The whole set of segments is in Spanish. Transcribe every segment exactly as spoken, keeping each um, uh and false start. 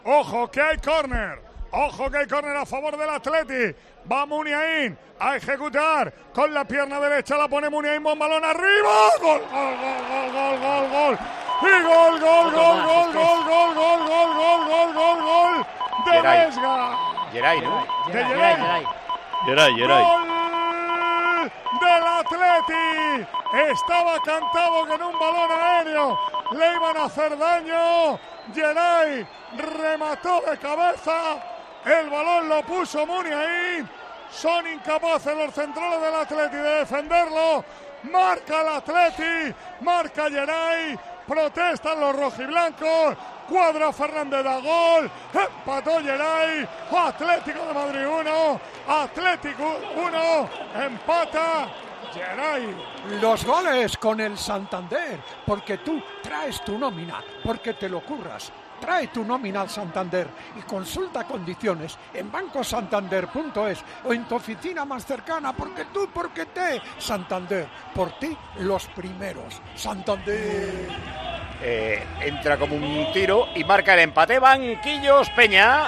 Ojo que hay córner. Ojo que hay córner a favor del Atleti. Va Muniain a ejecutar con la pierna derecha. La pone Muniain, buen balón arriba. Gol, gol, gol, gol, gol, gol. Y gol, gol, gol, gol, gol, gol, gol, gol, gol, gol, gol, gol de Vesga. Geray, ¿no? De Geray. Geray, Geray. Gol del Atleti. Estaba cantado que en un balón aéreo le iban a hacer daño. Geray remató de cabeza. El balón lo puso Muniain. Son incapaces los centrales del Atleti de defenderlo. Marca el Atleti. Marca Geray. Protestan los rojiblancos. Cuadra Fernández da gol. Empató Geray. Atlético de Madrid uno. Atlético uno. Empata Geray. Los goles con el Santander. Porque tú traes tu nómina. Porque te lo curras. Trae tu nómina al Santander y consulta condiciones en banco santander punto es o en tu oficina más cercana, porque tú, porque te, Santander, por ti los primeros. Santander. Eh, entra como un tiro y marca el empate. Banquillos, Peña.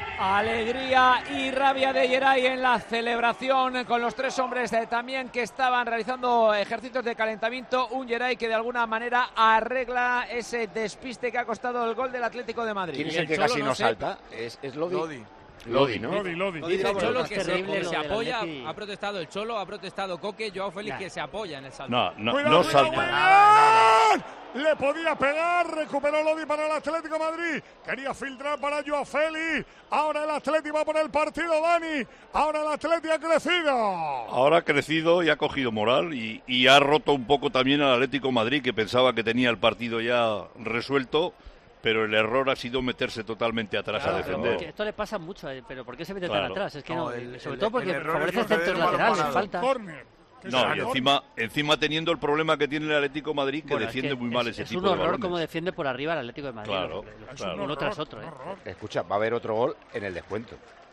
Alegría y rabia de Geray en la celebración con los tres hombres de, también que estaban realizando ejercicios de calentamiento. Un Geray que de alguna manera arregla ese despiste que ha costado el gol del Atlético de Madrid. ¿Quién es el que casi no salta? Es, es Lodi. Lodi. Lodi, ¿no? Lodi, Lodi. Dice el Cholo que se, terrible, que se lo del apoya, Atleti. ha protestado el Cholo, ha protestado Coque, Joao Félix Nah. que se apoya en el salto. No, no, Cuidado, no cuidado, salta. cuidado. Le podía pegar, recuperó Lodi para el Atlético de Madrid. Quería filtrar para Joao Félix. Ahora el Atlético va por el partido, Dani. Ahora el Atlético ha crecido. Ahora ha crecido y ha cogido moral y, y ha roto un poco también al Atlético de Madrid, que pensaba que tenía el partido ya resuelto, pero el error ha sido meterse totalmente atrás Claro, a pero defender. porque esto le pasa mucho, eh, pero ¿por qué se mete Claro. tan atrás? Es que No, no, el- sobre el- todo porque el error favorece es centros conceder balón laterales, parado. falta. Córner. Que No, sea y córner. encima, encima teniendo el problema que tiene el Atlético de Madrid, que Bueno, es defiende que muy mal es, ese es tipo un de horror balones. como defiende por arriba el Atlético de Madrid. Claro, lo- lo- claro. Uno tras otro, ¿eh? Escucha, va a haber otro gol en el descuento.